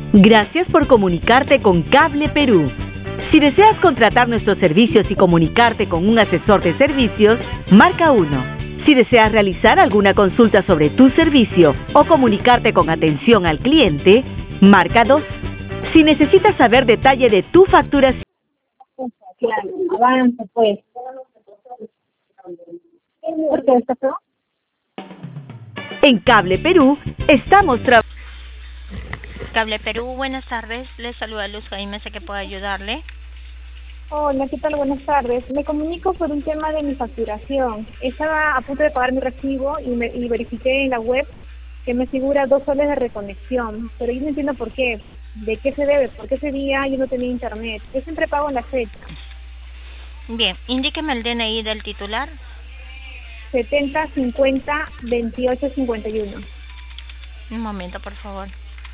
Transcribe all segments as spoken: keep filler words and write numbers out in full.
Gracias por comunicarte con Cable Perú. Si deseas contratar nuestros servicios y comunicarte con un asesor de servicios, marca uno. Si deseas realizar alguna consulta sobre tu servicio o comunicarte con atención al cliente, marca dos. Si necesitas saber detalle de tu facturación... Claro, avance pues. ¿Por qué esto fue? En Cable Perú estamos trabajando. Cable Perú, buenas tardes. Les saluda Luz Jaime, sé que puedo ayudarle. Hola, ¿qué tal? Buenas tardes. Me comunico por un tema de mi facturación. Estaba a punto de pagar mi recibo y, me, y verifiqué en la web que me figura dos soles de reconexión, pero yo no entiendo por qué. ¿De qué se debe? Porque ese día yo no tenía internet. Yo siempre pago en la fecha. Bien, indíqueme el D N I del titular. setenta cincuenta veintiocho cincuenta y uno. Un momento, por favor.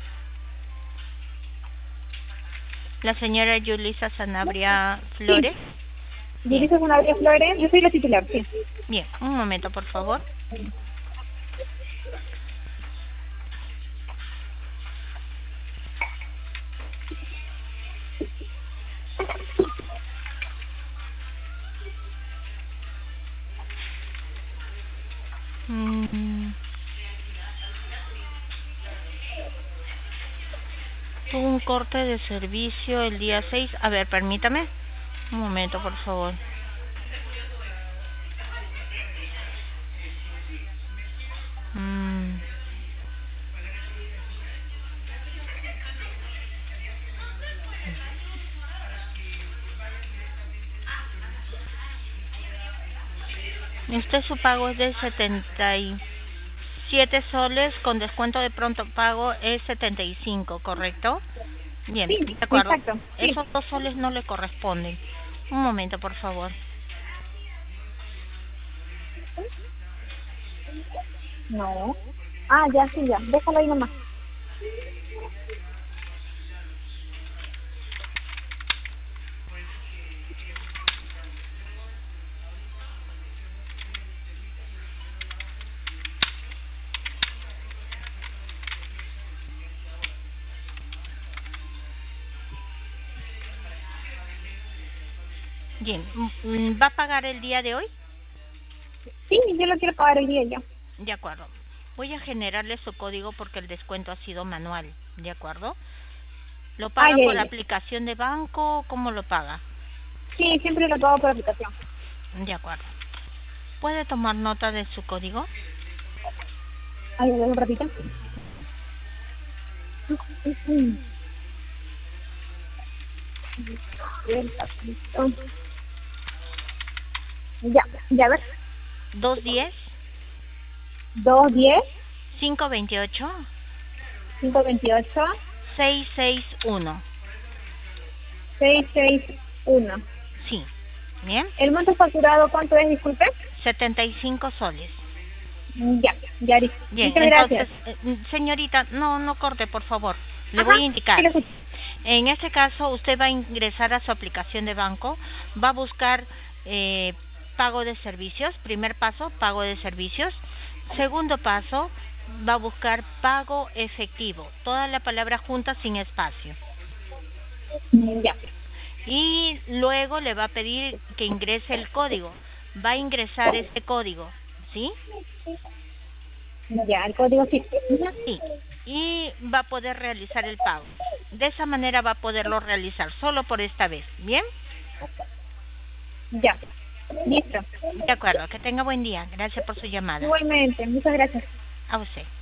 La señora Yulisa Sanabria Flores. Sí. Yulisa Sanabria Flores, yo soy la titular, sí. Bien, un momento, por favor. Mm. Tuvo un corte de servicio el día seis. A ver, permítame. Un momento, por favor. Mm. Este su pago es de setenta y siete soles, con descuento de pronto pago es setenta y cinco, ¿correcto? Bien, sí, de acuerdo. Exacto, sí. Esos dos soles no le corresponden. Un momento, por favor. No. Ah, ya, sí, ya. Déjalo ahí nomás. Bien, ¿va a pagar el día de hoy? Sí, yo lo quiero pagar el día ya. De acuerdo. Voy a generarle su código porque el descuento ha sido manual, ¿de acuerdo? ¿Lo paga Ay, por ay, ay. aplicación de banco? ¿Cómo lo paga? Sí, siempre lo pago por aplicación. De acuerdo. ¿Puede tomar nota de su código? Ay, a ver, un ratito. Ya, ya, a ver. dos diez, dos diez, cinco veintiocho, cinco veintiocho, seis seis uno. seis seis uno. Sí. ¿Bien? ¿El monto facturado cuánto es, disculpe? setenta y cinco soles. Ya, ya, listo. Bien, Muchas entonces, gracias. eh, señorita, no, no corte, por favor. Le Ajá, voy a indicar. sí lo escucho. En este caso, usted va a ingresar a su aplicación de banco, va a buscar eh, pago de servicios. Primer paso, pago de servicios. Segundo paso, va a buscar pago efectivo. Toda la palabra junta sin espacio. Ya. Y luego le va a pedir que ingrese el código. Va a ingresar este código, ¿sí? Ya, el código sí. Sí. Y va a poder realizar el pago. De esa manera va a poderlo realizar solo por esta vez, ¿bien? Ya, listo. De acuerdo, que tenga buen día. Gracias por su llamada. Igualmente, muchas gracias. A usted.